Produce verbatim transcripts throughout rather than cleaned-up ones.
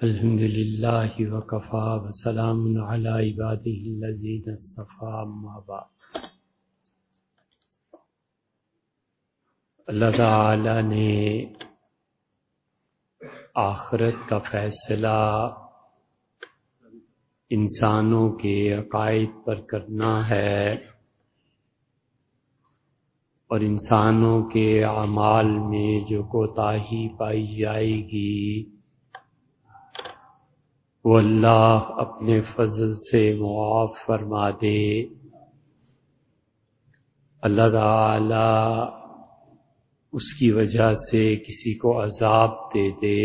الحمد للہ وکفا وسلام علی عبادہ الذین اصطفی اما بعد۔ اللہ تعالی نے آخرت کا فیصلہ انسانوں کے عقائد پر کرنا ہے اور انسانوں کے اعمال میں جو کوتاہی پائی جائے گی وہ اللہ اپنے فضل سے معاف فرما دے۔ اللہ تعالی اس کی وجہ سے کسی کو عذاب دے دے،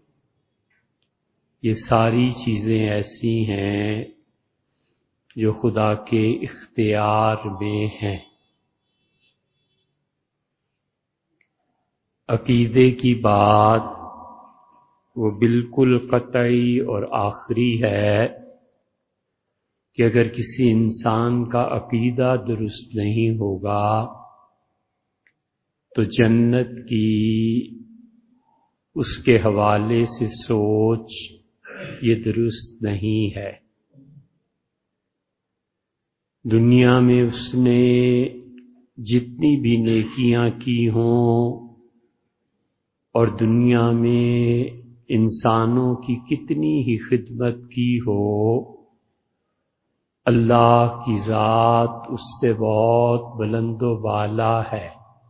یہ ساری چیزیں ایسی ہیں جو خدا کے اختیار میں ہیں۔ عقیدے کی بات وہ بالکل قطعی اور آخری ہے کہ اگر کسی انسان کا عقیدہ درست نہیں ہوگا تو جنت کی اس کے حوالے سے سوچ یہ درست نہیں ہے۔ دنیا میں اس نے جتنی بھی نیکیاں کی ہوں اور دنیا میں انسانوں کی کتنی ہی خدمت کی ہو، اللہ کی ذات اس سے بہت بلند و بالا ہے۔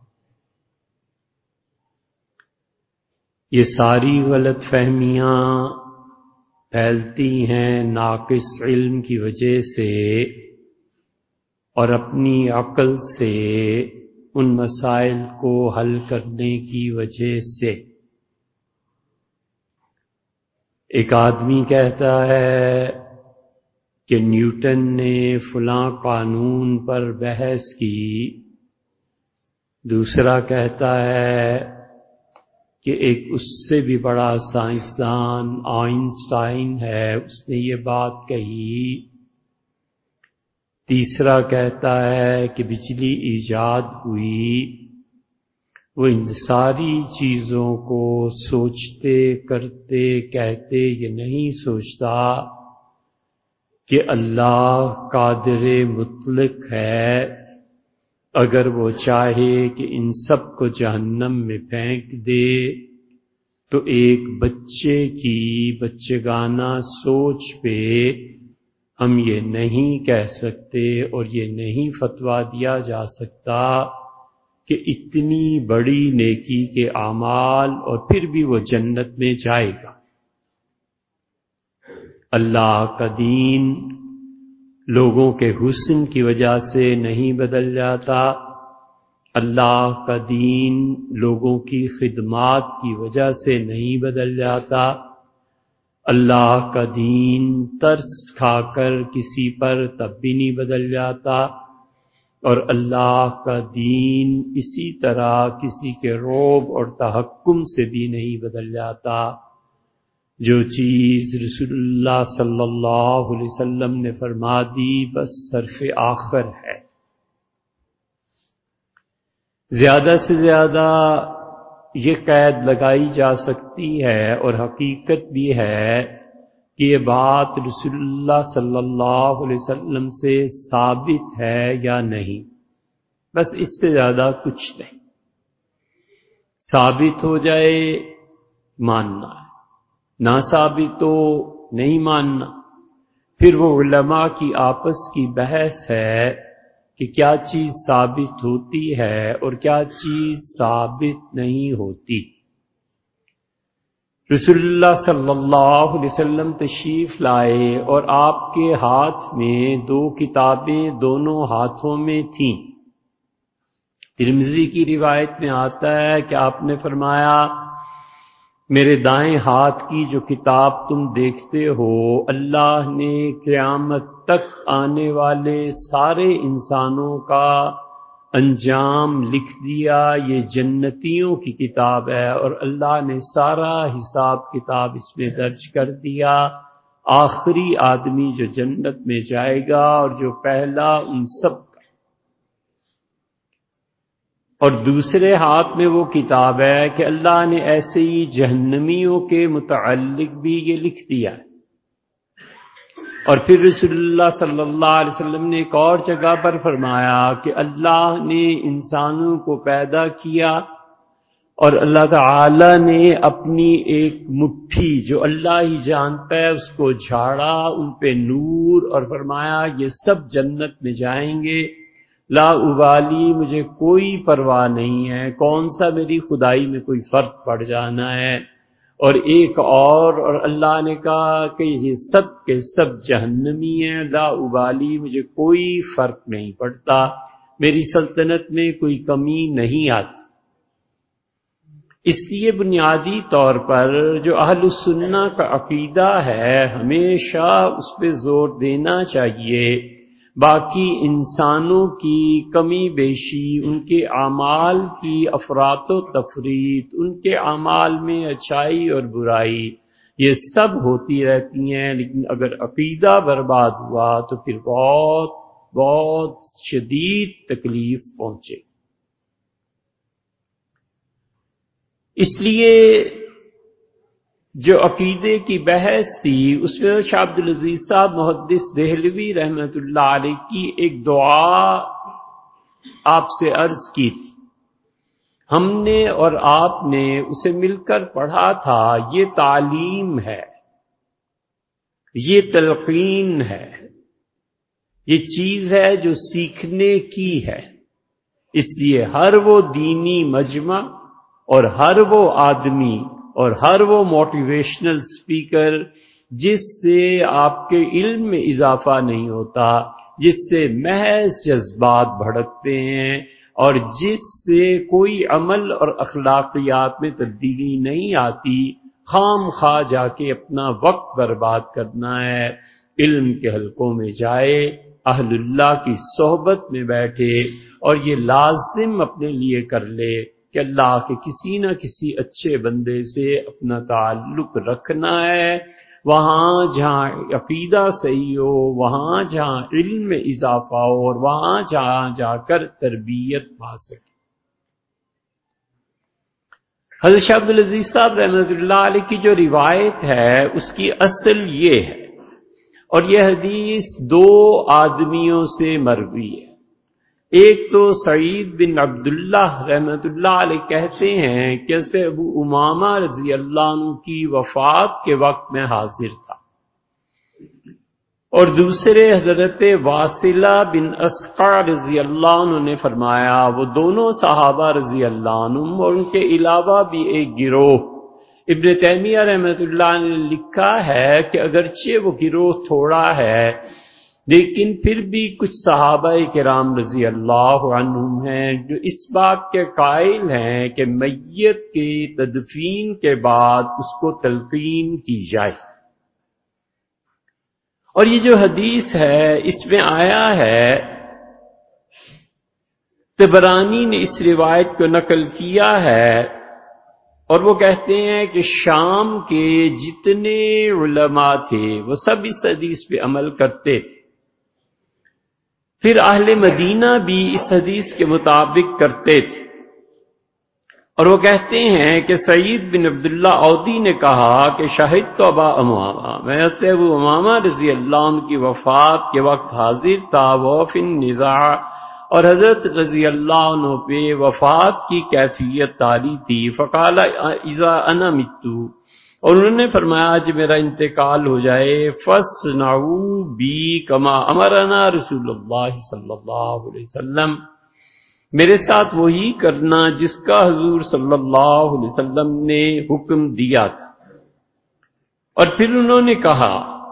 یہ ساری غلط فہمیاں پھیلتی ہیں ناقص علم کی وجہ سے اور اپنی عقل سے ان مسائل کو حل کرنے کی وجہ سے۔ ایک آدمی کہتا ہے کہ نیوٹن نے فلاں قانون پر بحث کی، دوسرا کہتا ہے کہ ایک اس سے بھی بڑا سائنسدان آئنسٹائن ہے، اس نے یہ بات کہی، تیسرا کہتا ہے کہ بجلی ایجاد ہوئی۔ وہ ان ساری چیزوں کو سوچتے کرتے کہتے یہ نہیں سوچتا کہ اللہ قادر مطلق ہے، اگر وہ چاہے کہ ان سب کو جہنم میں پھینک دے تو ایک بچے کی بچگانہ سوچ پہ ہم یہ نہیں کہہ سکتے اور یہ نہیں فتویٰ دیا جا سکتا کہ اتنی بڑی نیکی کے اعمال اور پھر بھی وہ جنت میں جائے گا۔ اللہ کا دین لوگوں کے حسن کی وجہ سے نہیں بدل جاتا، اللہ کا دین لوگوں کی خدمات کی وجہ سے نہیں بدل جاتا، اللہ کا دین ترس کھا کر کسی پر تب بھی نہیں بدل جاتا، اور اللہ کا دین اسی طرح کسی کے رعب اور تحکم سے بھی نہیں بدل جاتا۔ جو چیز رسول اللہ صلی اللہ علیہ وسلم نے فرما دی بس صرف آخر ہے۔ زیادہ سے زیادہ یہ قید لگائی جا سکتی ہے اور حقیقت بھی ہے کہ یہ بات رسول اللہ صلی اللہ علیہ وسلم سے ثابت ہے یا نہیں، بس اس سے زیادہ کچھ نہیں۔ ثابت ہو جائے ماننا ہے، نہ ثابت ہو نہیں ماننا۔ پھر وہ علماء کی آپس کی بحث ہے کہ کیا چیز ثابت ہوتی ہے اور کیا چیز ثابت نہیں ہوتی۔ رسول اللہ صلی اللہ علیہ وسلم تشریف لائے اور آپ کے ہاتھ میں دو کتابیں دونوں ہاتھوں میں تھیں۔ ترمذی کی روایت میں آتا ہے کہ آپ نے فرمایا میرے دائیں ہاتھ کی جو کتاب تم دیکھتے ہو اللہ نے قیامت تک آنے والے سارے انسانوں کا انجام لکھ دیا، یہ جنتیوں کی کتاب ہے اور اللہ نے سارا حساب کتاب اس میں درج کر دیا۔ آخری آدمی جو جنت میں جائے گا اور جو پہلا ان سب کا۔ اور دوسرے ہاتھ میں وہ کتاب ہے کہ اللہ نے ایسے ہی جہنمیوں کے متعلق بھی یہ لکھ دیا ہے۔ اور پھر رسول اللہ صلی اللہ علیہ وسلم نے ایک اور جگہ پر فرمایا کہ اللہ نے انسانوں کو پیدا کیا اور اللہ تعالی نے اپنی ایک مٹھی جو اللہ ہی جانتا ہے اس کو جھاڑا، ان پہ نور، اور فرمایا یہ سب جنت میں جائیں گے، لا ابالی، مجھے کوئی پرواہ نہیں ہے کون سا میری خدائی میں کوئی فرق پڑ جانا ہے۔ اور ایک اور اور اللہ نے کہا کہ یہ سب کے سب جہنمی ہیں، لا ابالی، مجھے کوئی فرق نہیں پڑتا، میری سلطنت میں کوئی کمی نہیں آتی۔ اس لیے بنیادی طور پر جو اہل السنہ کا عقیدہ ہے ہمیشہ اس پہ زور دینا چاہیے، باقی انسانوں کی کمی بیشی، ان کے اعمال کی افراط و تفریط، ان کے اعمال میں اچھائی اور برائی، یہ سب ہوتی رہتی ہیں، لیکن اگر عقیدہ برباد ہوا تو پھر بہت بہت شدید تکلیف پہنچے۔ اس لیے جو عقیدے کی بحث تھی اس میں شاہ عبد العزیز صاحب محدث دہلوی رحمۃ اللہ علیہ کی ایک دعا آپ سے عرض کی تھی، ہم نے اور آپ نے اسے مل کر پڑھا تھا۔ یہ تعلیم ہے، یہ تلقین ہے، یہ چیز ہے جو سیکھنے کی ہے۔ اس لیے ہر وہ دینی مجمع اور ہر وہ آدمی اور ہر وہ موٹیویشنل سپیکر جس سے آپ کے علم میں اضافہ نہیں ہوتا، جس سے محض جذبات بھڑکتے ہیں اور جس سے کوئی عمل اور اخلاقیات میں تبدیلی نہیں آتی، خام خواہ جا کے اپنا وقت برباد کرنا ہے۔ علم کے حلقوں میں جائے، اہل اللہ کی صحبت میں بیٹھے اور یہ لازم اپنے لیے کر لے کہ اللہ کے کسی نہ کسی اچھے بندے سے اپنا تعلق رکھنا ہے، وہاں جہاں عقیدہ صحیح ہو، وہاں جہاں علم میں اضافہ ہو، اور وہاں جہاں جا کر تربیت پا سکے۔ حضرت شاہ عبد العزیز صاحب رحمۃ اللہ علیہ کی جو روایت ہے اس کی اصل یہ ہے، اور یہ حدیث دو آدمیوں سے مروی ہے۔ ایک تو سعید بن عبداللہ رحمۃ اللہ علیہ کہتے ہیں کہ حضرت ابو امامہ رضی اللہ عنہ کی وفات کے وقت میں حاضر تھا، اور دوسرے حضرت واصلہ بن اسقع رضی اللہ عنہ نے فرمایا، وہ دونوں صحابہ رضی اللہ عنہم اور ان کے علاوہ بھی ایک گروہ۔ ابن تیمیہ رحمۃ اللہ نے لکھا ہے کہ اگرچہ وہ گروہ تھوڑا ہے لیکن پھر بھی کچھ صحابہ کرام رضی اللہ عنہم ہیں جو اس بات کے قائل ہیں کہ میت کے تدفین کے بعد اس کو تلقین کی جائے۔ اور یہ جو حدیث ہے اس میں آیا ہے، طبرانی نے اس روایت کو نقل کیا ہے، اور وہ کہتے ہیں کہ شام کے جتنے علماء تھے وہ سب اس حدیث پہ عمل کرتے تھے، پھر اہل مدینہ بھی اس حدیث کے مطابق کرتے تھے۔ اور وہ کہتے ہیں کہ سعید بن عبداللہ عودی نے کہا کہ شاہد تو ابا امامہ، میں ابو امامہ رضی اللہ عنہ کی وفات کے وقت حاضر تھا، وہ فی النزاع، اور حضرت رضی اللہ عنہ پہ وفات کی کیفیت طاری تھی۔ فقال اذا انا مت، اور انہوں نے فرمایا جب میرا انتقال ہو جائے، فاصنعوا بی کما امرنا رسول اللہ صلی اللہ علیہ وسلم، میرے ساتھ وہی کرنا جس کا حضور صلی اللہ علیہ وسلم نے حکم دیا تھا۔ اور پھر انہوں نے کہا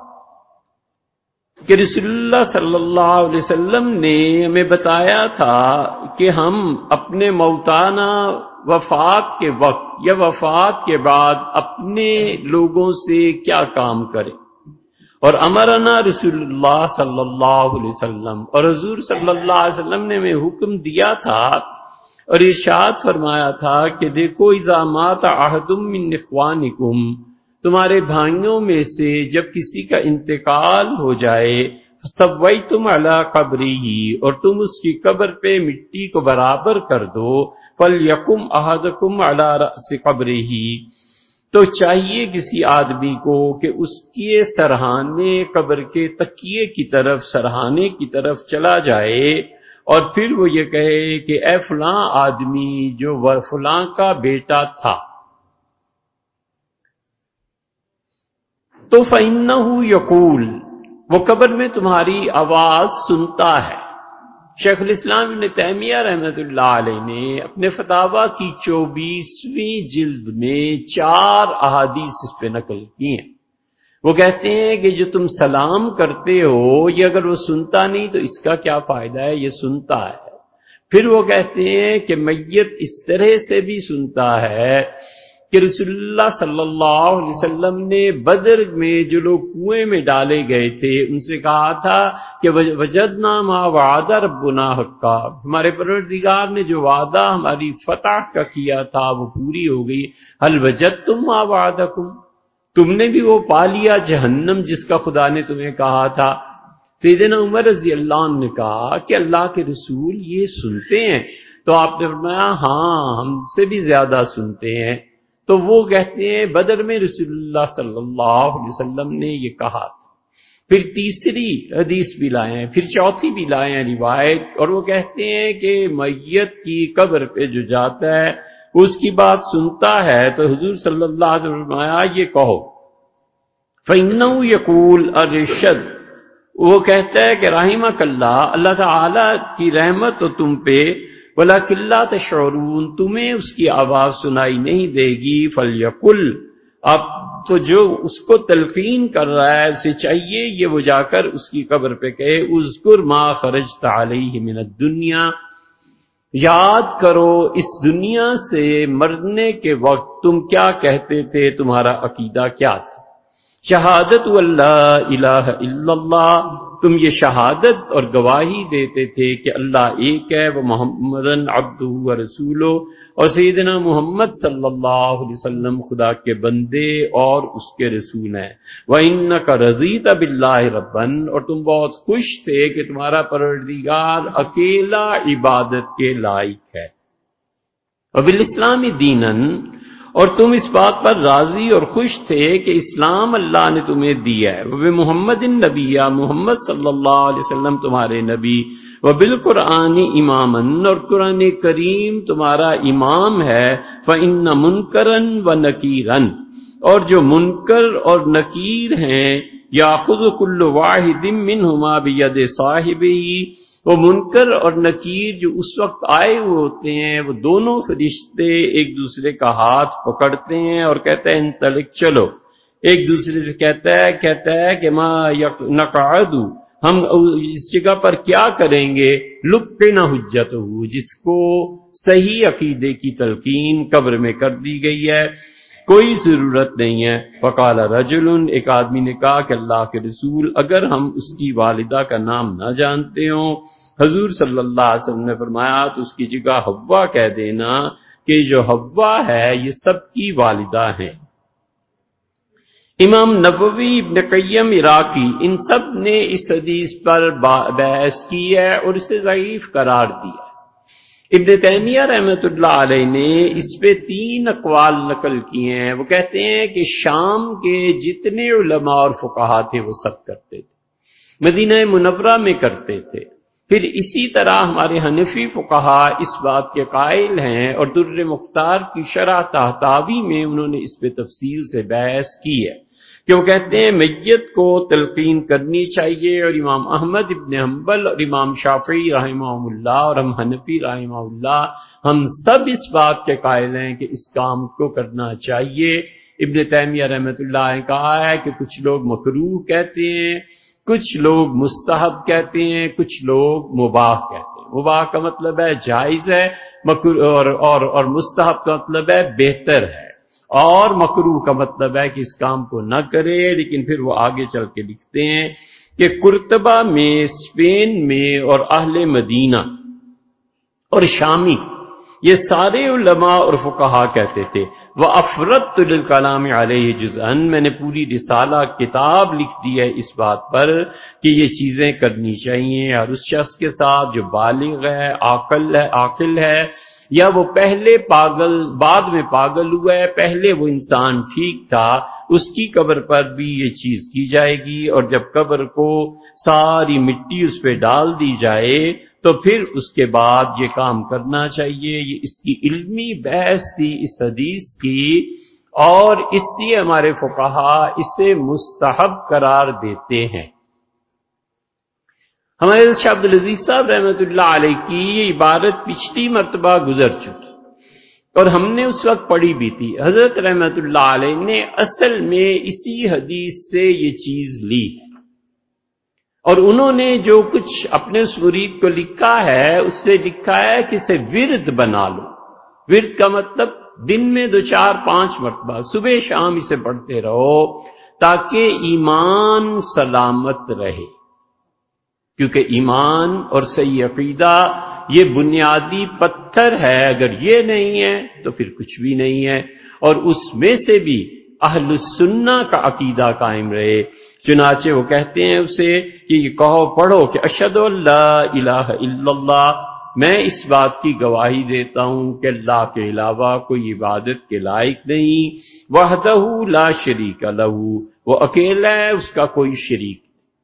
کہ رسول اللہ صلی اللہ علیہ وسلم نے ہمیں بتایا تھا کہ ہم اپنے موتانا وفات کے وقت یا وفات کے بعد اپنے لوگوں سے کیا کام کریں، اور امرنا رسول اللہ صلی اللہ علیہ وسلم، اور حضور صلی اللہ علیہ وسلم نے ہمیں حکم دیا تھا اور ارشاد فرمایا تھا کہ دیکھو اذا مات احد من اخوانکم، تمہارے بھائیوں میں سے جب کسی کا انتقال ہو جائے، سویتم علی قبرہ، اور تم اس کی قبر پہ مٹی کو برابر کر دو، فَلْيَقُمْ أَحَدُكُمْ عَلَى رَأْسِ قَبْرِهِ، تو چاہیے کسی آدمی کو کہ اس کے سرہانے قبر کے تکیے کی طرف، سرہانے کی طرف چلا جائے اور پھر وہ یہ کہے کہ اے فلاں آدمی جو فلاں کا بیٹا تھا، تو فَإِنَّهُ يَقُولُ، وہ قبر میں تمہاری آواز سنتا ہے۔ شیخ الاسلام ابن تیمیہ رحمۃ اللہ علیہ نے اپنے فتاویٰ کی چوبیسویں جلد میں چار احادیث اس پہ نقل کی ہیں۔ وہ کہتے ہیں کہ جو تم سلام کرتے ہو یہ اگر وہ سنتا نہیں تو اس کا کیا فائدہ ہے، یہ سنتا ہے۔ پھر وہ کہتے ہیں کہ میت اس طرح سے بھی سنتا ہے کہ رسول اللہ صلی اللہ علیہ وسلم نے بدر میں جو لوگ کنویں میں ڈالے گئے تھے ان سے کہا تھا کہ وجدنا ما وعد ربنا حقا، ہمارے پروردگار نے جو وعدہ ہماری فتح کا کیا تھا وہ پوری ہو گئی۔ هل وجدتم ما وعدکم، تم نے بھی وہ پا لیا جہنم جس کا خدا نے تمہیں کہا تھا؟ سیدنا عمر رضی اللہ عنہ نے کہا کہ اللہ کے رسول یہ سنتے ہیں؟ تو آپ نے فرمایا ہاں ہم سے بھی زیادہ سنتے ہیں۔ تو وہ کہتے ہیں بدر میں رسول اللہ صلی اللہ علیہ وسلم نے یہ کہا تھا۔ پھر تیسری حدیث بھی لائے ہیں، پھر چوتھی بھی لائے ہیں روایت، اور وہ کہتے ہیں کہ میت کی قبر پہ جو جاتا ہے اس کی بات سنتا ہے تو حضور صلی اللہ علیہ وسلم نے فرمایا یہ کہو فَإِنَّهُ يَقُولُ الرشد، وہ کہتا ہے کہ رحمک اللہ، اللہ تعالی کی رحمت تو تم پہ، وَلَكِنْ لَا تَشْعُرُونَ، تمہیں اس کی آواز سنائی نہیں دے گی۔ فَلْيَقُلْ، اب تو جو اس کو تلقین کر رہا ہے اسے چاہیے یہ وہ جا کر اس کی قبر پہ کہے اذکر ما خرجت علیہ من الدنیا، یاد کرو اس دنیا سے مرنے کے وقت تم کیا کہتے تھے، تمہارا عقیدہ کیا تھا۔ شہادت اللہ الہ الا اللہ، تم یہ شہادت اور گواہی دیتے تھے کہ اللہ ایک ہے، وہ محمدن عبدہ و رسولہ، اور سیدنا محمد صلی اللہ علیہ وسلم خدا کے بندے اور اس کے رسول ہیں۔ وَإِنَّكَ رَضِيتَ بِاللَّهِ رَبًّا، اور تم بہت خوش تھے کہ تمہارا پروردگار اکیلا عبادت کے لائق ہے۔ وَبِالْإِسْلَامِ دِينًا، اور تم اس بات پر راضی اور خوش تھے کہ اسلام اللہ نے تمہیں دیا ہے۔ وَبِمُحَمَّدٍ نَبِيًّا، محمد صلی اللہ علیہ وسلم تمہارے نبی، وَبِالْقُرْآنِ إِمَامًا، اور قرآن کریم تمہارا امام ہے۔ فَإِنَّ مُنْكَرًا وَنَكِيرًا، اور جو منکر اور نکیر ہیں، يَأْخُذُ كُلُّ وَاحِدٍ مِّنْهُمَا بِيَدِ صَاحِبِهِ، وہ منکر اور نکیر جو اس وقت آئے ہوئے ہوتے ہیں وہ دونوں فرشتے ایک دوسرے کا ہاتھ پکڑتے ہیں اور کہتے ہیں انطلق، چلو۔ ایک دوسرے سے کہتا ہے کہتا ہے کہ ما نقعد، ہم اس جگہ پر کیا کریں گے، لقن حجتہ، جس کو صحیح عقیدے کی تلقین قبر میں کر دی گئی ہے، کوئی ضرورت نہیں ہے۔ فقال رجل، ایک آدمی نے کہا کہ اللہ کے رسول اگر ہم اس کی والدہ کا نام نہ جانتے ہوں، حضور صلی اللہ علیہ وسلم نے فرمایا تو اس کی جگہ حوا کہہ دینا کہ جو حوا ہے یہ سب کی والدہ ہیں۔ امام نووی، ابن قیم عراقی، ان سب نے اس حدیث پر بحث کی ہے اور اسے ضعیف قرار دیا۔ ابن تیمیہ رحمۃ اللہ علیہ نے اس پہ تین اقوال نقل کیے ہیں۔ وہ کہتے ہیں کہ شام کے جتنے علماء اور فقہا تھے وہ سب کرتے تھے، مدینہ منورہ میں کرتے تھے۔ پھر اسی طرح ہمارے حنفی فقہا اس بات کے قائل ہیں، اور در مختار کی شرح طحطاوی میں انہوں نے اس پہ تفصیل سے بحث کی ہے کہ وہ کہتے ہیں میت کو تلقین کرنی چاہیے، اور امام احمد ابن حنبل اور امام شافعی رحمہ اللہ اور ہم حنفی رحمہ اللہ ہم سب اس بات کے قائل ہیں کہ اس کام کو کرنا چاہیے۔ ابن تیمیہ رحمۃ اللہ نے کہا ہے کہ کچھ لوگ مکروہ کہتے ہیں، کچھ لوگ مستحب کہتے ہیں، کچھ لوگ مباح کہتے ہیں۔ مباح کا مطلب ہے جائز ہے، اور اور اور مستحب کا مطلب ہے بہتر ہے، اور مکروہ کا مطلب ہے کہ اس کام کو نہ کرے۔ لیکن پھر وہ آگے چل کے لکھتے ہیں کہ قرطبہ میں، اسپین میں اور اہل مدینہ اور شامی یہ سارے علماء اور فقہا کہتے تھے وَأَفْرَدْتُ لِلْكَلَامِ عَلَيْهِ جُزْءًا، میں نے پوری رسالہ کتاب لکھ دی ہے اس بات پر کہ یہ چیزیں کرنی چاہیے ہر اس شخص کے ساتھ جو بالغ ہے، عاقل ہے عاقل ہے یا وہ پہلے پاگل بعد میں پاگل ہوا ہے، پہلے وہ انسان ٹھیک تھا، اس کی قبر پر بھی یہ چیز کی جائے گی، اور جب قبر کو ساری مٹی اس پہ ڈال دی جائے تو پھر اس کے بعد یہ کام کرنا چاہیے۔ یہ اس کی علمی بحث تھی اس حدیث کی، اور اس لیے ہمارے فقہا اسے مستحب قرار دیتے ہیں۔ ہمارے شاہ عبد العزیز صاحب رحمۃ اللہ علیہ کی یہ عبارت پچھلی مرتبہ گزر چکی اور ہم نے اس وقت پڑھی بھی تھی۔ حضرت رحمۃ اللہ علیہ نے اصل میں اسی حدیث سے یہ چیز لی ہے، اور انہوں نے جو کچھ اپنے اس مرید کو لکھا ہے اس سے لکھا ہے کہ اسے ورد بنا لو۔ ورد کا مطلب دن میں دو چار پانچ مرتبہ صبح شام اسے پڑھتے رہو تاکہ ایمان سلامت رہے، کیونکہ ایمان اور صحیح عقیدہ یہ بنیادی پتھر ہے، اگر یہ نہیں ہے تو پھر کچھ بھی نہیں ہے، اور اس میں سے بھی اہل السنہ کا عقیدہ قائم رہے۔ چنانچہ وہ کہتے ہیں اسے کہ یہ کہو پڑھو کہ اشہد ان لا الہ الا اللہ، میں اس بات کی گواہی دیتا ہوں کہ اللہ کے علاوہ کوئی عبادت کے لائق نہیں، وحدہ لا شریک لہ، وہ اکیلا ہے، اس کا کوئی شریک۔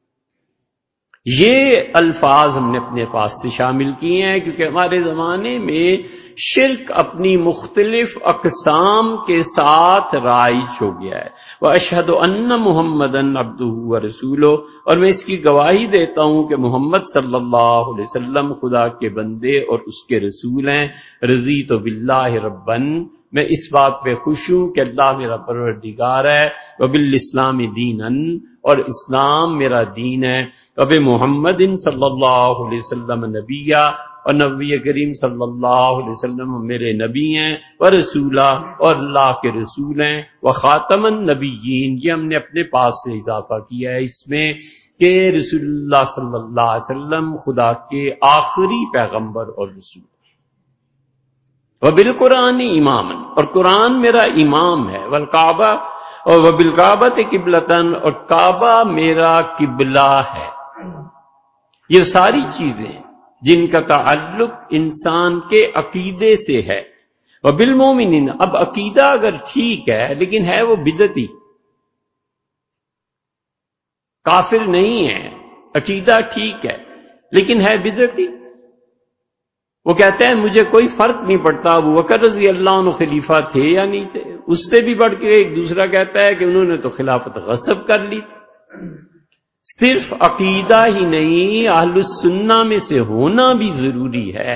یہ الفاظ ہم نے اپنے پاس سے شامل کیے ہیں کیونکہ ہمارے زمانے میں شرک اپنی مختلف اقسام کے ساتھ رائج ہو گیا ہے۔ وَأَشْهَدُ أَنَّ مُحَمَّدًا عَبْدُهُ وَرَسُولُهُ، اور میں اس کی گواہی دیتا ہوں کہ محمد صلی اللہ علیہ وسلم خدا کے بندے اور اس کے رسول ہیں۔ رضیت باللہ ربًا، میں اس بات پہ خوش ہوں کہ اللہ میرا پروردگار ہے، وبالاسلام دینًا، اور اسلام میرا دین ہے، وب محمد صلی اللہ علیہ وسلم نبیہ، اور نبی کریم صلی اللہ علیہ وسلم میرے نبی ہیں، ورسولہ، اور اللہ کے رسول ہیں، وخاتم النبیین، یہ ہم نے اپنے پاس سے اضافہ کیا ہے اس میں کہ رسول اللہ صلی اللہ علیہ وسلم خدا کے آخری پیغمبر اور رسول۔ وبالقرآن اماما، اور قرآن میرا امام ہے، والکعبہ، اور وبالکعبۃ قبلۃً، اور کعبہ میرا قبلہ ہے۔ یہ ساری چیزیں جن کا تعلق انسان کے عقیدے سے ہے۔ وبالمؤمنین، اب عقیدہ اگر ٹھیک ہے لیکن ہے وہ بدعتی، کافر نہیں ہے، عقیدہ ٹھیک ہے لیکن ہے بدعتی، وہ کہتا ہے مجھے کوئی فرق نہیں پڑتا ابو بکر رضی اللہ عنہ خلیفہ تھے یا نہیں تھے، اس سے بھی بڑھ کے ایک دوسرا کہتا ہے کہ انہوں نے تو خلافت غصب کر لی۔ صرف عقیدہ ہی نہیں، اہل السنہ میں سے ہونا بھی ضروری ہے۔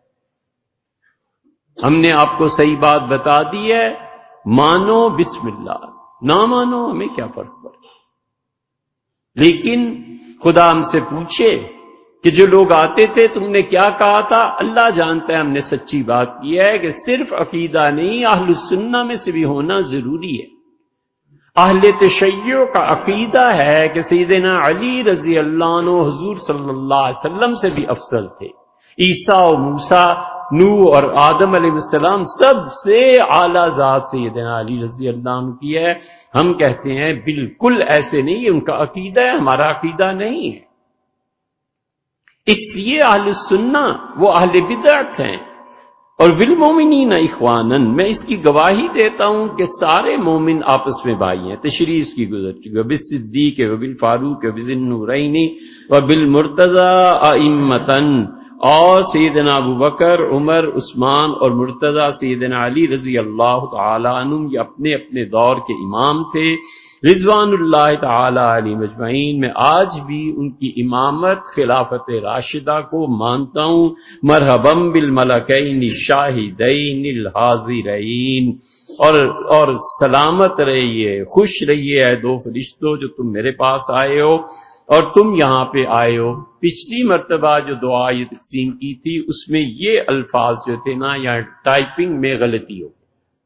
ہم نے آپ کو صحیح بات بتا دی ہے، مانو بسم اللہ، نہ مانو ہمیں کیا فرق پڑے، لیکن خدا ہم سے پوچھے کہ جو لوگ آتے تھے تم نے کیا کہا تھا، اللہ جانتا ہے ہم نے سچی بات کی ہے کہ صرف عقیدہ نہیں، اہل السنہ میں سے بھی ہونا ضروری ہے۔ اہل تشیع کا عقیدہ ہے کہ سیدنا علی رضی اللہ عنہ حضور صلی اللہ علیہ وسلم سے بھی افضل تھے، عیسیٰ و موسیٰ، نوح اور آدم علیہ السلام سب سے اعلیٰ ذات سیدنا علی رضی اللہ عنہ کی ہے۔ ہم کہتے ہیں بالکل ایسے نہیں، ان کا عقیدہ ہے، ہمارا عقیدہ نہیں ہے۔ اس لیے اہل السنہ وہ اہل بدعت ہیں۔ اور بالمومنین اخوانا، میں اس کی گواہی دیتا ہوں کہ سارے مومن آپس میں بھائی ہیں، تشریح اس کی گزر چکی ہے، بالصدیق وبالفاروق وبذی النورین وبالمرتضی ائمۃً، اور سیدنا ابو بکر، عمر، عثمان اور مرتضی سیدنا علی رضی اللہ تعالی عنہم یہ اپنے اپنے دور کے امام تھے، رضوان اللہ تعالی علیہم اجمعین۔ میں آج بھی ان کی امامت خلافت راشدہ کو مانتا ہوں۔ مرحبا بالملکین الشاہدین الحاضرین، اور اور سلامت رہیے، خوش رہیے اے دو فرشتوں جو تم میرے پاس آئے ہو اور تم یہاں پہ آئے ہو۔ پچھلی مرتبہ جو دعا یہ تقسیم کی تھی اس میں یہ الفاظ جو تھے نا، یہاں ٹائپنگ میں غلطی ہو۔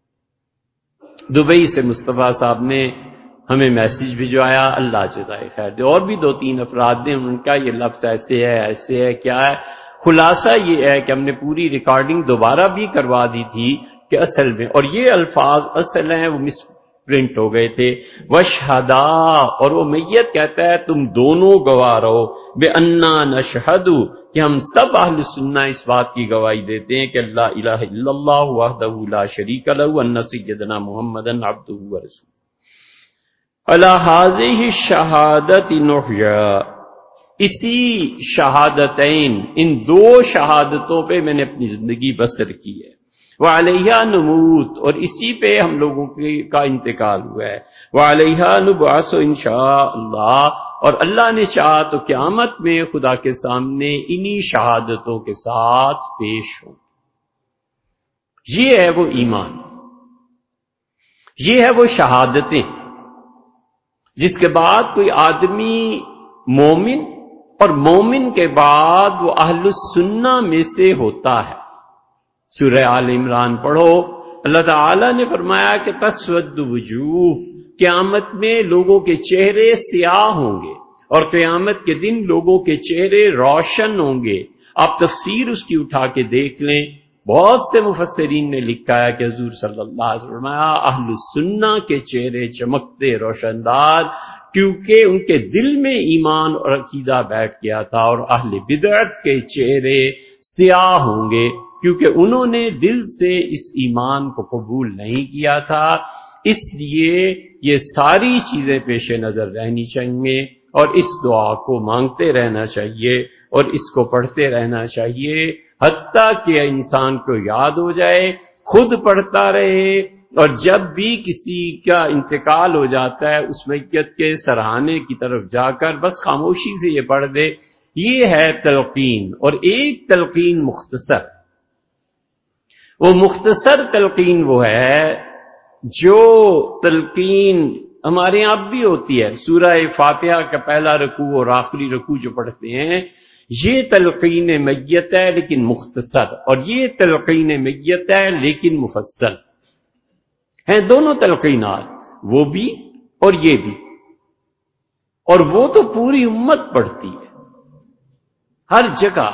دبئی سے مصطفیٰ صاحب نے ہمیں میسج بھجوایا، اللہ جزائے خیر دے، اور بھی دو تین افراد نے، ان کا یہ لفظ ایسے ہے ایسے ہے کیا ہے۔ خلاصہ یہ ہے کہ ہم نے پوری ریکارڈنگ دوبارہ بھی کروا دی تھی کہ اصل میں، اور یہ الفاظ اصل ہیں وہ مس پرنٹ ہو گئے تھے، وشہدا، اور وہ میت کہتا ہے تم دونوں گواہ رہو، بے انا نشہد، کہ ہم سب اہل سنہ اس بات کی گواہی دیتے ہیں کہ اللہ الہ الا اللہ وحدہ لا شریک لہ وان سیدنا محمدن عبدہ ورسولہ علی ہذہ الشہادۃ نحیا، اسی شہادتین، ان دو شہادتوں پہ میں نے اپنی زندگی بسر کی ہے، وعلیہا نموت، اور اسی پہ ہم لوگوں کا انتقال ہوا ہے، وعلیہا نبعث انشاء اللہ، اور اللہ نے چاہا تو قیامت میں خدا کے سامنے انہی شہادتوں کے ساتھ پیش ہوں۔ یہ ہے وہ ایمان، یہ ہے وہ شہادتیں جس کے بعد کوئی آدمی مومن، اور مومن کے بعد وہ اہل السنہ میں سے ہوتا ہے۔ سورہ آل عمران پڑھو، اللہ تعالی نے فرمایا کہ تسود وجوہ، قیامت میں لوگوں کے چہرے سیاہ ہوں گے، اور قیامت کے دن لوگوں کے چہرے روشن ہوں گے۔ آپ تفسیر اس کی اٹھا کے دیکھ لیں، بہت سے مفسرین نے لکھا ہے کہ حضور صلی اللہ علیہ وسلم فرمایا اہل السنہ کے چہرے چمکتے روشندار، کیونکہ ان کے دل میں ایمان اور عقیدہ بیٹھ گیا تھا، اور اہل بدعت کے چہرے سیاہ ہوں گے کیونکہ انہوں نے دل سے اس ایمان کو قبول نہیں کیا تھا۔ اس لیے یہ ساری چیزیں پیش نظر رہنی چاہیے، اور اس دعا کو مانگتے رہنا چاہیے، اور اس کو پڑھتے رہنا چاہیے، حتیٰ کہ انسان کو یاد ہو جائے، خود پڑھتا رہے، اور جب بھی کسی کا انتقال ہو جاتا ہے اس میت کے سرہانے کی طرف جا کر بس خاموشی سے یہ پڑھ دے۔ یہ ہے تلقین، اور ایک تلقین مختصر، وہ مختصر تلقین وہ ہے جو تلقین ہمارے یہاں اب بھی ہوتی ہے، سورہ فاتحہ کا پہلا رکوع اور آخری رکوع جو پڑھتے ہیں، یہ تلقین میت ہے لیکن مختصر، اور یہ تلقین میت ہے لیکن مفصل ہیں، دونوں تلقینات، وہ بھی اور یہ بھی، اور وہ تو پوری امت پڑھتی ہے ہر جگہ،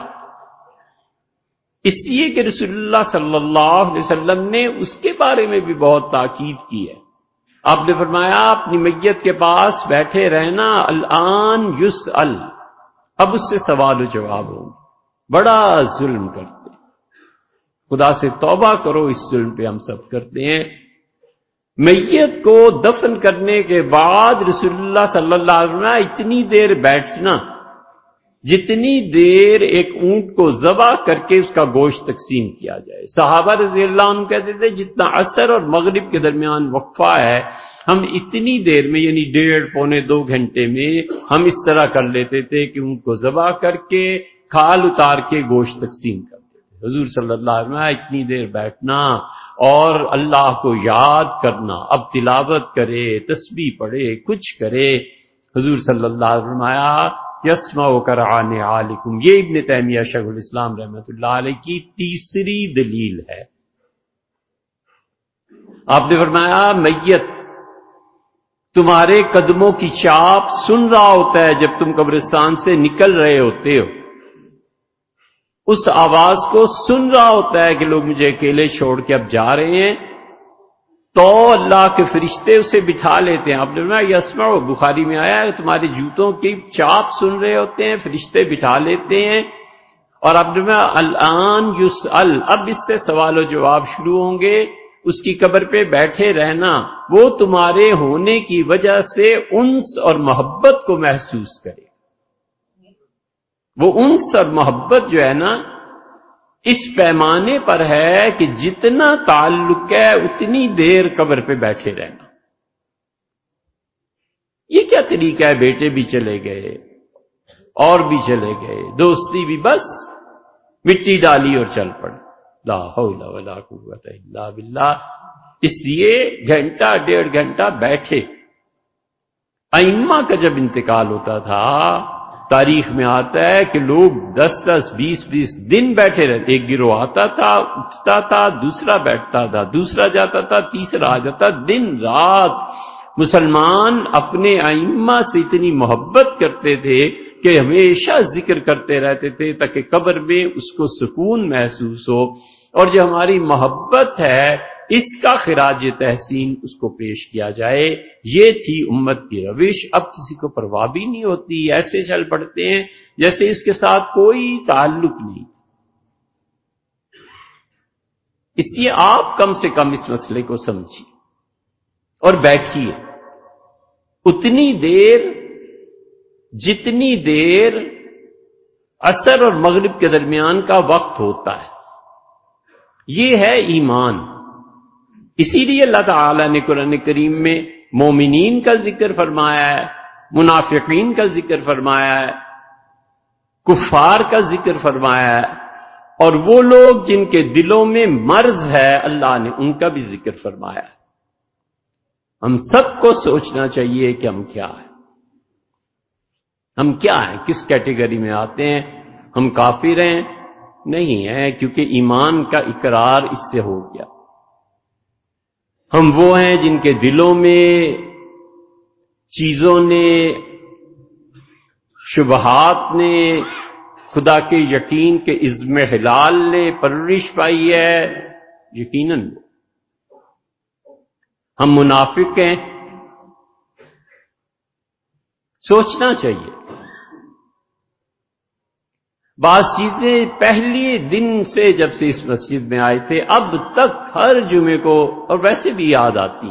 اس لیے کہ رسول اللہ صلی اللہ علیہ وسلم نے اس کے بارے میں بھی بہت تاکید کی ہے۔ آپ نے فرمایا اپنی میت کے پاس بیٹھے رہنا، الآن یسأل، اب اس سے سوال و جواب ہوں، بڑا ظلم کرتے، خدا سے توبہ کرو، اس ظلم پہ ہم سب کرتے ہیں۔ میت کو دفن کرنے کے بعد رسول اللہ صلی اللہ علیہ وسلم اتنی دیر بیٹھنا جتنی دیر ایک اونٹ کو ذبح کر کے اس کا گوشت تقسیم کیا جائے۔ صحابہ رضی اللہ عنہ کہتے تھے جتنا عصر اور مغرب کے درمیان وقفہ ہے، ہم اتنی دیر میں یعنی ڈیڑھ پونے دو گھنٹے میں ہم اس طرح کر لیتے تھے کہ اونٹ کو ذبح کر کے کھال اتار کے گوشت تقسیم کرتے تھے۔ حضور صلی اللہ علیہ وسلم اتنی دیر بیٹھنا اور اللہ کو یاد کرنا، اب تلاوت کرے، تسبیح پڑھے، کچھ کرے، حضور صلی اللہ علیہ وسلم آیا یسمع کرعان عالکم، یہ ابن تیمیہ شیخ الاسلام رحمۃ اللہ علیہ کی تیسری دلیل ہے۔ آپ نے فرمایا میت تمہارے قدموں کی چاپ سن رہا ہوتا ہے جب تم قبرستان سے نکل رہے ہوتے ہو، اس آواز کو سن رہا ہوتا ہے کہ لوگ مجھے اکیلے چھوڑ کے اب جا رہے ہیں، تو اللہ کے فرشتے اسے بٹھا لیتے ہیں۔ آپ نے فرمایا یسمع، بخاری میں آیا ہے تمہارے جوتوں کی چاپ سن رہے ہوتے ہیں، فرشتے بٹھا لیتے ہیں، اور آپ نے فرمایا الآن یسأل، اب اس سے سوال و جواب شروع ہوں گے۔ اس کی قبر پہ بیٹھے رہنا وہ تمہارے ہونے کی وجہ سے انس اور محبت کو محسوس کرے، وہ انس اور محبت جو ہے نا اس پیمانے پر ہے کہ جتنا تعلق ہے اتنی دیر قبر پہ بیٹھے رہنا۔ یہ کیا طریقہ ہے؟ بیٹے بھی چلے گئے اور بھی چلے گئے، دوستی بھی بس مٹی ڈالی اور چل پڑے، لا حول ولا قوت الا باللہ۔ اس لیے گھنٹہ ڈیڑھ گھنٹہ بیٹھے۔ ائمہ کا جب انتقال ہوتا تھا تاریخ میں آتا ہے کہ لوگ دس دس بیس بیس دن بیٹھے رہتے، ایک گروہ آتا تھا، اٹھتا تھا، دوسرا بیٹھتا تھا، دوسرا جاتا تھا، تیسرا آ جاتا، دن رات مسلمان اپنے ائمہ سے اتنی محبت کرتے تھے کہ ہمیشہ ذکر کرتے رہتے تھے تاکہ قبر میں اس کو سکون محسوس ہو۔ اور جو ہماری محبت ہے اس کا خراج تحسین اس کو پیش کیا جائے. یہ تھی امت کی روش. اب کسی کو پرواہ بھی نہیں ہوتی، ایسے چل پڑتے ہیں جیسے اس کے ساتھ کوئی تعلق نہیں. اس لیے آپ کم سے کم اس مسئلے کو سمجھیے اور بیٹھیے اتنی دیر جتنی دیر عصر اور مغرب کے درمیان کا وقت ہوتا ہے. یہ ہے ایمان. اسی لیے اللہ تعالی نے قرآن کریم میں مومنین کا ذکر فرمایا ہے، منافقین کا ذکر فرمایا ہے، کفار کا ذکر فرمایا ہے، اور وہ لوگ جن کے دلوں میں مرض ہے اللہ نے ان کا بھی ذکر فرمایا ہے. ہم سب کو سوچنا چاہیے کہ ہم کیا ہیں، ہم کیا ہیں، کس کیٹیگری میں آتے ہیں. ہم کافر ہیں؟ نہیں ہیں، کیونکہ ایمان کا اقرار اس سے ہو گیا. ہم وہ ہیں جن کے دلوں میں چیزوں نے، شبہات نے، خدا کے یقین کے عزم حلال نے پرورش پائی ہے. یقیناً ہم منافق ہیں. سوچنا چاہیے. بعض چیزیں پہلی دن سے جب سے اس مسجد میں آئے تھے اب تک ہر جمعے کو اور ویسے بھی یاد آتی.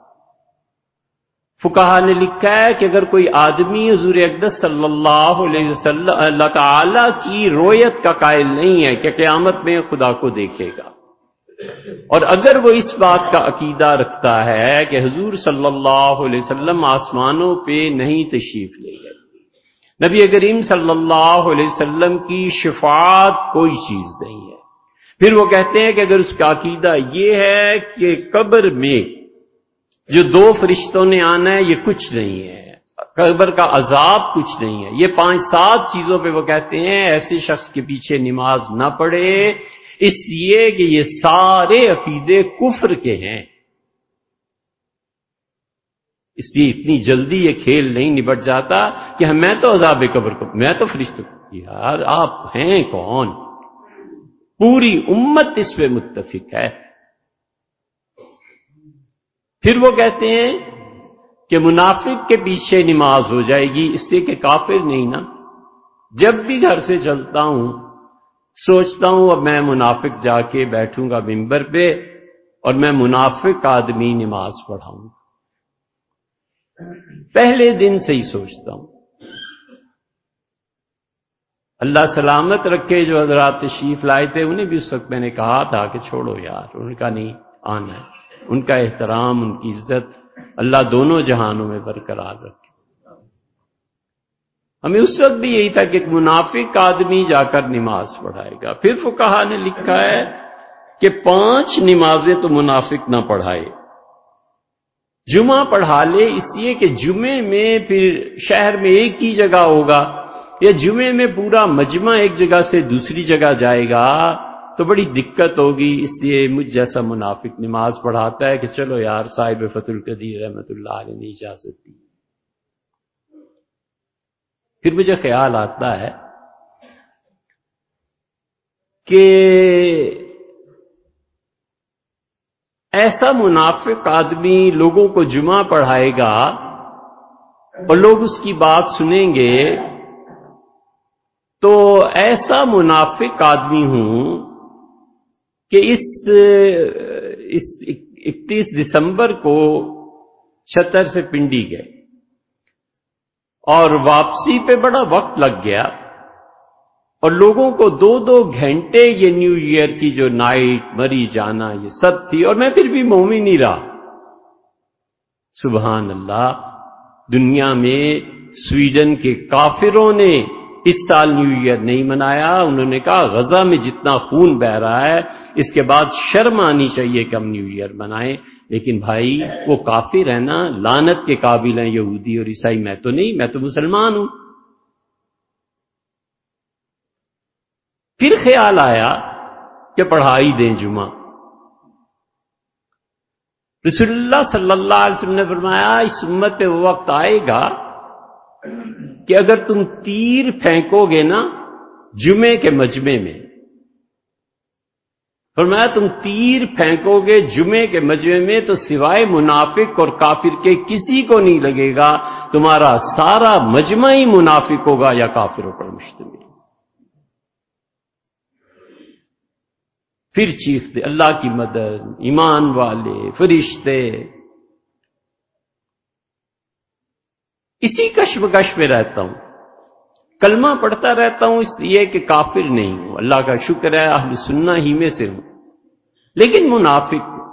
فقہا نے لکھا ہے کہ اگر کوئی آدمی حضور اقدس صلی اللہ علیہ وسلم اللہ تعالی کی رؤیت کا قائل نہیں ہے کہ قیامت میں خدا کو دیکھے گا، اور اگر وہ اس بات کا عقیدہ رکھتا ہے کہ حضور صلی اللہ علیہ وسلم آسمانوں پہ نہیں تشریف لے گئے، نبی کریم صلی اللہ علیہ وسلم کی شفاعت کوئی چیز نہیں ہے، پھر وہ کہتے ہیں کہ اگر اس کا عقیدہ یہ ہے کہ قبر میں جو دو فرشتوں نے آنا ہے یہ کچھ نہیں ہے، قبر کا عذاب کچھ نہیں ہے، یہ پانچ سات چیزوں پہ وہ کہتے ہیں ایسے شخص کے پیچھے نماز نہ پڑھے، اس لیے کہ یہ سارے عقیدے کفر کے ہیں. اس لیے اتنی جلدی یہ کھیل نہیں نبٹ جاتا کہ میں تو عذاب قبر کو، میں تو فرشتوں کو. یار آپ ہیں کون؟ پوری امت اس پہ متفق ہے. پھر وہ کہتے ہیں کہ منافق کے پیچھے نماز ہو جائے گی، اس سے کہ کافر نہیں نا. جب بھی گھر سے چلتا ہوں سوچتا ہوں اب میں منافق جا کے بیٹھوں گا منبر پہ اور میں منافق آدمی نماز پڑھاؤں. پہلے دن سے ہی سوچتا ہوں. اللہ سلامت رکھے جو حضرات تشریف لائے تھے انہیں بھی اس وقت میں نے کہا تھا کہ چھوڑو یار، ان کا نہیں آنا ہے. ان کا احترام، ان کی عزت اللہ دونوں جہانوں میں برقرار رکھے. ہمیں اس وقت بھی یہی تھا کہ ایک منافق آدمی جا کر نماز پڑھائے گا. پھر فقہا نے لکھا ہے کہ پانچ نمازیں تو منافق نہ پڑھائے، جمعہ پڑھا لے، اس لیے کہ جمعے میں پھر شہر میں ایک ہی جگہ ہوگا، یا جمعے میں پورا مجمع ایک جگہ سے دوسری جگہ جائے گا تو بڑی دقت ہوگی. اس لیے مجھ جیسا منافق نماز پڑھاتا ہے کہ چلو یار صاحب فتح القدیر رحمۃ اللہ علیہ نے اجازت دی. پھر مجھے خیال آتا ہے کہ ایسا منافق آدمی لوگوں کو جمعہ پڑھائے گا اور لوگ اس کی بات سنیں گے تو ایسا منافق آدمی ہوں کہ اس اس اکتیس دسمبر کو چھتر سے پنڈی گئے اور واپسی پہ بڑا وقت لگ گیا اور لوگوں کو دو دو گھنٹے یہ نیو ایئر کی جو نائٹ مری جانا یہ سب تھی، اور میں پھر بھی مومن نہیں رہا. سبحان اللہ. دنیا میں سویڈن کے کافروں نے اس سال نیو ایئر نہیں منایا. انہوں نے کہا غزہ میں جتنا خون بہ رہا ہے اس کے بعد شرم آنی چاہیے کہ ہم نیو ایئر منائیں. لیکن بھائی وہ کافر ہے نا، لعنت کے قابل ہیں یہودی اور عیسائی. میں تو نہیں، میں تو مسلمان ہوں. پھر خیال آیا کہ پڑھائی دیں جمعہ. رسول اللہ صلی اللہ علیہ وسلم نے فرمایا اس امت پہ وہ وقت آئے گا کہ اگر تم تیر پھینکو گے نا جمعے کے مجمع میں فرمایا تم تیر پھینکو گے جمعے کے مجمع میں تو سوائے منافق اور کافر کے کسی کو نہیں لگے گا، تمہارا سارا مجمع ہی منافق ہوگا یا کافروں پر مشتمل۔ پھر چیختے اللہ کی مدد، ایمان والے، فرشتے، اسی کشمکش میں رہتا ہوں، کلمہ پڑھتا رہتا ہوں اس لیے کہ کافر نہیں ہوں، اللہ کا شکر ہے اہل سنہ ہی میں سے ہوں، لیکن منافق ہوں،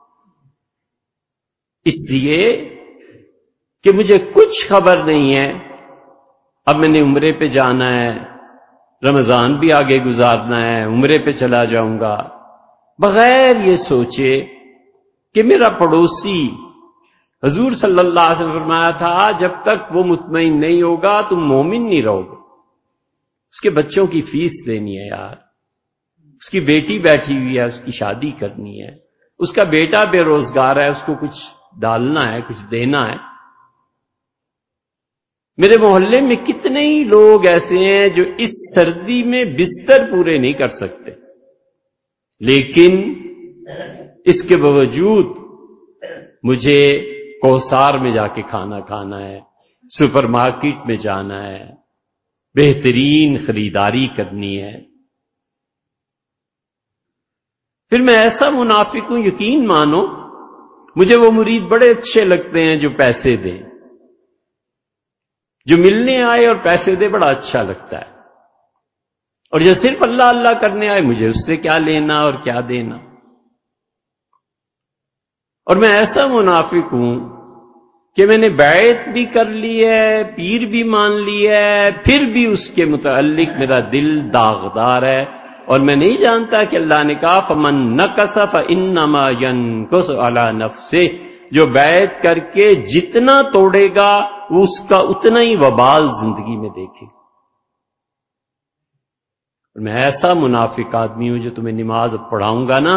اس لیے کہ مجھے کچھ خبر نہیں ہے اب میں نے عمرے پہ جانا ہے، رمضان بھی آگے گزارنا ہے، عمرے پہ چلا جاؤں گا، بغیر یہ سوچے کہ میرا پڑوسی حضور صلی اللہ علیہ وسلم فرمایا تھا جب تک وہ مطمئن نہیں ہوگا تم مومن نہیں رہو گے، اس کے بچوں کی فیس دینی ہے یار، اس کی بیٹی بیٹھی ہوئی ہے اس کی شادی کرنی ہے، اس کا بیٹا بے روزگار ہے اس کو کچھ ڈالنا ہے، کچھ دینا ہے۔ میرے محلے میں کتنے ہی لوگ ایسے ہیں جو اس سردی میں بستر پورے نہیں کر سکتے، لیکن اس کے باوجود مجھے کوثار میں جا کے کھانا کھانا ہے، سپر مارکیٹ میں جانا ہے، بہترین خریداری کرنی ہے۔ پھر میں ایسا منافق ہوں، یقین مانو مجھے وہ مرید بڑے اچھے لگتے ہیں جو پیسے دیں، جو ملنے آئے اور پیسے دے بڑا اچھا لگتا ہے، اور جو صرف اللہ اللہ کرنے آئے مجھے اس سے کیا لینا اور کیا دینا۔ اور میں ایسا منافق ہوں کہ میں نے بیعت بھی کر لی ہے، پیر بھی مان لی ہے، پھر بھی اس کے متعلق میرا دل داغدار ہے، اور میں نہیں جانتا کہ اللہ نے کہا فَمَن نَكَثَ فَإِنَّمَا يَنكُثُ عَلَى نَفْسِهِ، جو بیعت کر کے جتنا توڑے گا وہ اس کا اتنا ہی وبال زندگی میں دیکھے۔ اور میں ایسا منافق آدمی ہوں جو تمہیں نماز پڑھاؤں گا نا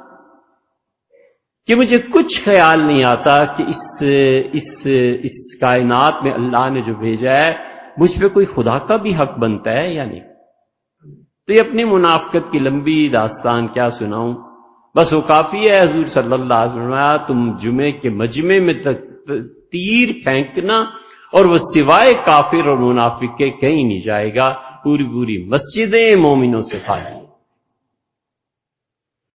کہ مجھے کچھ خیال نہیں آتا کہ اس اس اس کائنات میں اللہ نے جو بھیجا ہے مجھ پہ کوئی خدا کا بھی حق بنتا ہے یا نہیں۔ تو یہ اپنی منافقت کی لمبی داستان کیا سناؤں، بس وہ کافی ہے۔ حضور صلی اللہ علیہ وسلم تم جمعے کے مجمع میں تک تیر پھینکنا اور وہ سوائے کافر اور منافق کے کہیں نہیں جائے گا، پوری پوری مسجدیں مومنوں سے خالی۔